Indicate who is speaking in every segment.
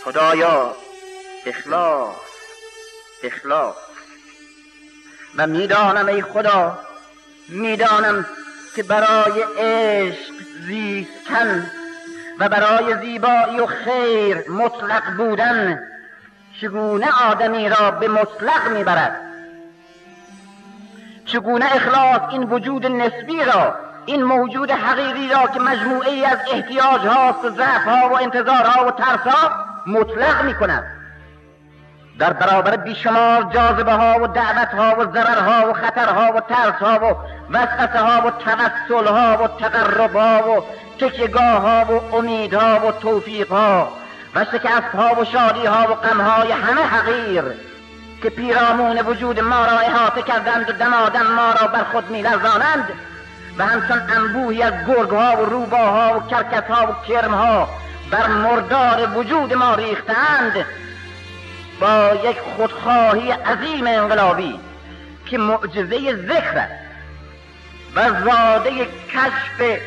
Speaker 1: خدایا اخلاص. و میدانم ای خدا، میدانم که برای عشق زیستن و برای زیبایی و خیر مطلق بودن چگونه آدمی را به مطلق میبرد، چگونه اخلاص این وجود نسبی را، این موجود حقیقی را که مجموعه‌ای از احتیاج هاست و ضعف ها و انتظار ها و ترس ها مطلق می کند در برابر بیشمار جاذبه ها و دعوت ها و ضرر ها و خطر ها و ترس ها و وسوسه ها و توسل ها و تقرب ها و تکیه‌گاه ها و امید ها و توفیق ها و شکست ها و شادی ها و غم های همه حقیر که پیرامون وجود ما را احاطه کردند و دمادم ما را بر خود می لرزانند و همچون انبوهی از گرگ‌ها و روباها و کرکس‌ها و کرم‌ها بر مردار وجود ما ریختند، با یک خودخواهی عظیم انقلابی که معجزه ذکر است و زاده کشف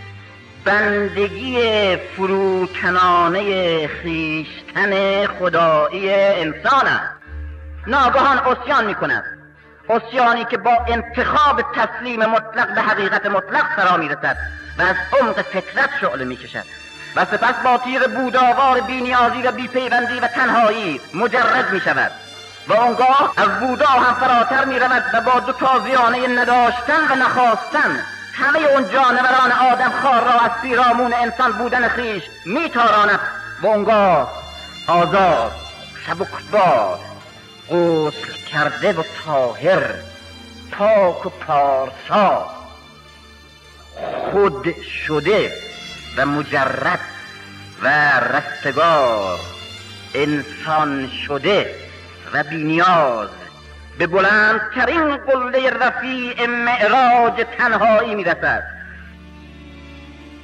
Speaker 1: بندگی فروکنانه خویشتن خدایی انسان است، ناگهان عصیان می‌کند، عصیانی که با انتخاب تسلیم مطلق به حقیقت مطلق فرا می‌رسد و از عمق فطرت شعله می‌کشد و سپس با تیغ بوداوار بی‌نیازی و بی‌پیوندی و تنهایی مجرد می‌شود و آنگاه از بودا هم فراتر می‌رود و با دو تازیانه نداشتن و نخواستن همه اون جانوران آدم خوار را از پیرامون انسان بودن خویش می‌تاراند و آنگاه آزاد، سبکبار، غسل کرده و طاهر، پاک و پارسا، خود شده و مجرد و رستگار، انسان شده و بی‌نیاز به بلندترین قله رفیع معراج تنهایی می‌رسد